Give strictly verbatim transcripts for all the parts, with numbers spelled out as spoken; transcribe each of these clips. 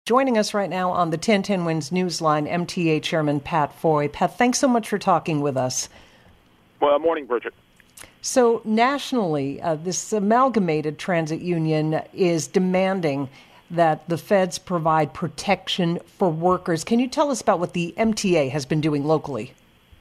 Joining us right now on the ten ten Wins Newsline, M T A Chairman Pat Foy. Pat, thanks so much for talking with us. Well, morning, Bridget. So nationally, uh, this amalgamated transit union is demanding that the feds provide protection for workers. Can you tell us about what the M T A has been doing locally?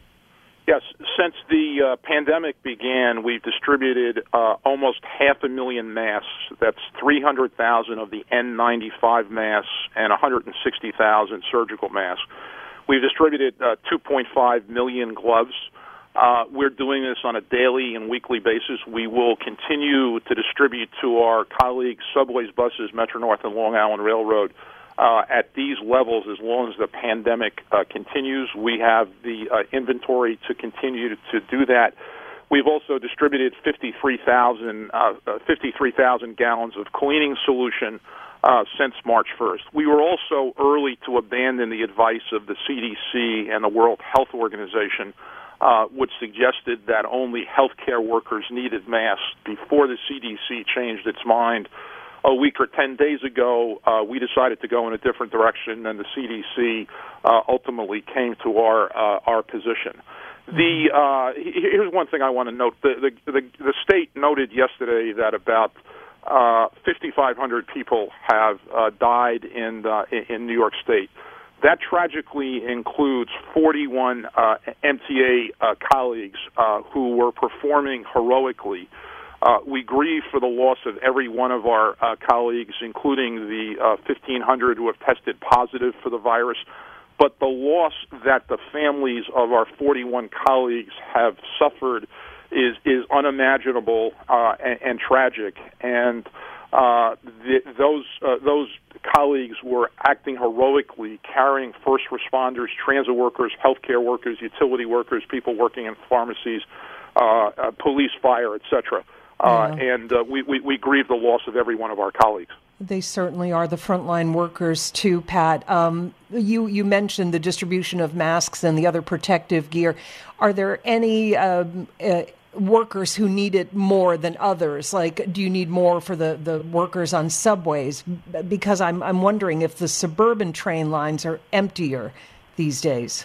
Yes, since the uh, pandemic began, we've distributed uh, almost half a million masks. That's three hundred thousand of the N ninety-five masks and one hundred sixty thousand surgical masks. We've distributed uh, two point five million gloves. Uh, we're doing this on a daily and weekly basis. We will continue to distribute to our colleagues, subways, buses, Metro North, and Long Island Railroad, Uh, at these levels as long as the pandemic uh, continues. We have the uh, inventory to continue to, to do that. We've also distributed fifty-three thousand uh, uh, fifty-three thousand gallons of cleaning solution uh, since March first. We were also early to abandon the advice of the C D C and the World Health Organization, uh, which suggested that only healthcare workers needed masks before the C D C changed its mind. A week or ten days ago, uh, we decided to go in a different direction, and the C D C uh, ultimately came to our uh, our position. The uh, here's one thing I want to note: the the, the, the state noted yesterday that about uh, fifty-five hundred people have uh, died in uh, in New York State. That tragically includes forty-one uh, M T A uh, colleagues uh, who were performing heroically. Uh, we grieve for the loss of every one of our uh, colleagues, including the uh, fifteen hundred who have tested positive for the virus. But the loss that the families of our forty-one colleagues have suffered is is unimaginable uh, and, and tragic. And uh, the, those uh, those colleagues were acting heroically, carrying first responders, transit workers, healthcare workers, utility workers, people working in pharmacies, uh, uh, police, fire, et cetera. Uh, yeah. And uh, we, we, we grieve the loss of every one of our colleagues. They certainly are the frontline workers, too, Pat. Um, you, you mentioned the distribution of masks and the other protective gear. Are there any uh, uh, workers who need it more than others? Like, do you need more for the, the workers on subways? Because I'm, I'm wondering if the suburban train lines are emptier these days.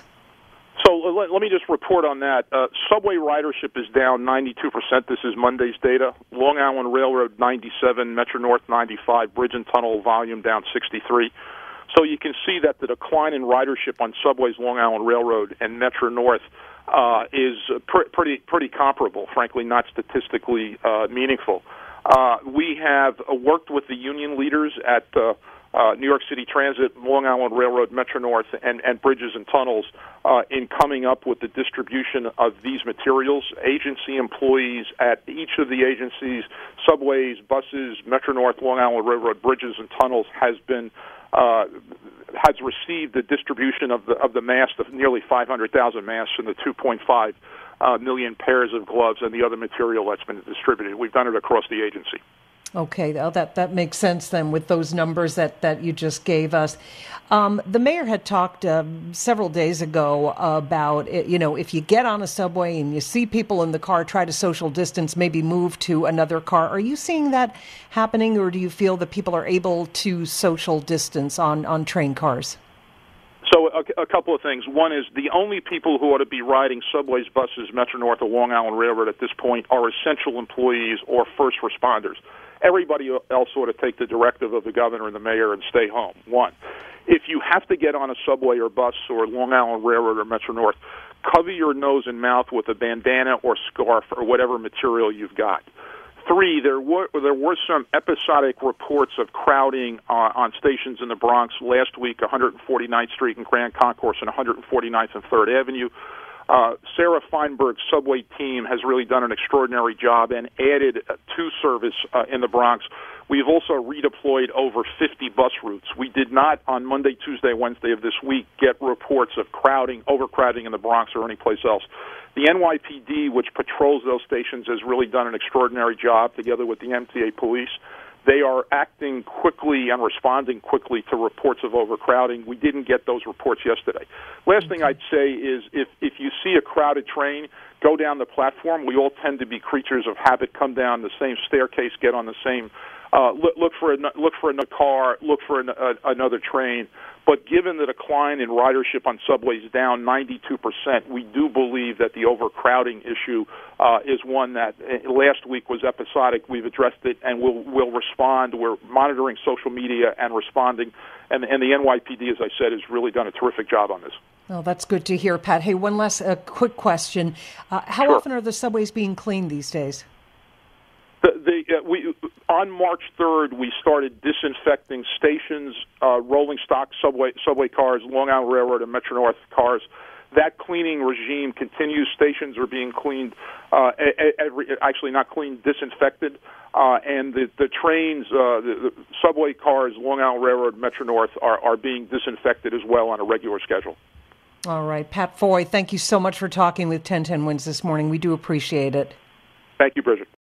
So let, let me just report on that. Uh, subway ridership is down ninety-two percent. This is Monday's data. Long Island Railroad ninety-seven, Metro North ninety-five, Bridge and Tunnel volume down sixty-three. So you can see that the decline in ridership on subways, Long Island Railroad, and Metro North uh, is pr- pretty pretty comparable. Frankly, not statistically uh, meaningful. Uh, we have uh, worked with the union leaders at uh, Uh, New York City Transit, Long Island Railroad, Metro North, and, and Bridges and Tunnels uh, in coming up with the distribution of these materials. Agency employees at each of the agencies, subways, buses, Metro North, Long Island Railroad, Bridges and Tunnels, has been uh, has received the distribution of the of the masks, of nearly five hundred thousand masks, and the two point five uh, million pairs of gloves and the other material that's been distributed. We've done it across the agency. Okay, that that makes sense then with those numbers that, that you just gave us. Um, the mayor had talked uh, several days ago about, you know, if you get on a subway and you see people in the car, try to social distance, maybe move to another car. Are you seeing that happening, or do you feel that people are able to social distance on, on train cars? So a, a couple of things. One is the only people who ought to be riding subways, buses, Metro North, or Long Island Railroad at this point are essential employees or first responders. Everybody else ought to take the directive of the governor and the mayor and stay home. One, if you have to get on a subway or bus or Long Island Railroad or Metro North, cover your nose and mouth with a bandana or scarf or whatever material you've got. Three, there were there were some episodic reports of crowding uh, on stations in the Bronx last week, one hundred forty-ninth Street and Grand Concourse and one hundred forty-ninth and third Avenue. Uh, Sarah Feinberg's subway team has really done an extraordinary job and added uh, to service uh, in the Bronx. We've also redeployed over fifty bus routes. We did not, on Monday, Tuesday, Wednesday of this week, get reports of crowding, overcrowding in the Bronx or anyplace else. The N Y P D, which patrols those stations, has really done an extraordinary job together with the M T A police. They are acting quickly and responding quickly to reports of overcrowding. We didn't get those reports yesterday. Last thing I'd say is if, if you see a crowded train, go down the platform. We all tend to be creatures of habit, come down the same staircase, get on the same uh, look, look for a, look for another car, look for an, uh, another train. But given the decline in ridership on subways down ninety-two percent, we do believe that the overcrowding issue uh, is one that uh, last week was episodic. We've addressed it, and we'll we'll respond. We're monitoring social media and responding. And, and the N Y P D, as I said, has really done a terrific job on this. Oh, that's good to hear, Pat. Hey, one last uh, quick question. Uh, how Sure. often are the subways being cleaned these days? The, the, uh, we, on March third, we started disinfecting stations, uh, rolling stock subway subway cars, Long Island Railroad and Metro North cars. That cleaning regime continues. Stations are being cleaned, uh, every, actually not cleaned, disinfected. Uh, and the, the trains, uh, the, the subway cars, Long Island Railroad, Metro North are, are being disinfected as well on a regular schedule. All right. Pat Foy, thank you so much for talking with ten ten Wins this morning. We do appreciate it. Thank you, Bridget.